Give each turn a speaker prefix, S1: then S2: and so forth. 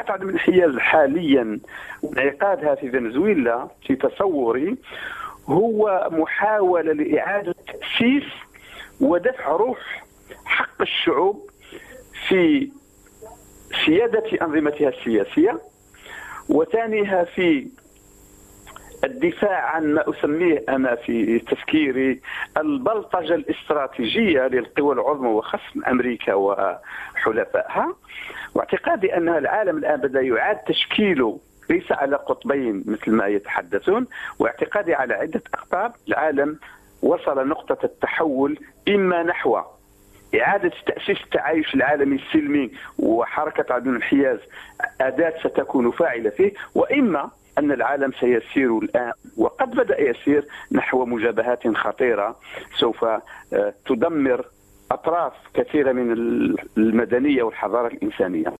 S1: حركة عدم الانحياز حاليا انعقادها في فنزويلا في تصوري هو محاولة لإعادة تأسيس ودفع روح حق الشعوب في سيادة أنظمتها السياسية، وثانيها في الدفاع عن ما أسميه أنا في تفكيري البلطجة الاستراتيجية للقوى العظمى وخاصة أمريكا وحلفائها، واعتقادي أن العالم الآن بدأ يعاد تشكيله ليس على قطبين مثل ما يتحدثون، واعتقادي على عدة أقطاب. العالم وصل نقطة التحول إما نحو إعادة تأسيس التعايش العالمي السلمي وحركة عدم الانحياز أداة ستكون فاعلة فيه، وإما أن العالم سيسير الآن وقد بدأ يسير نحو مجابهات خطيرة سوف تدمر أطراف كثيرة من المدنية والحضارة الإنسانية.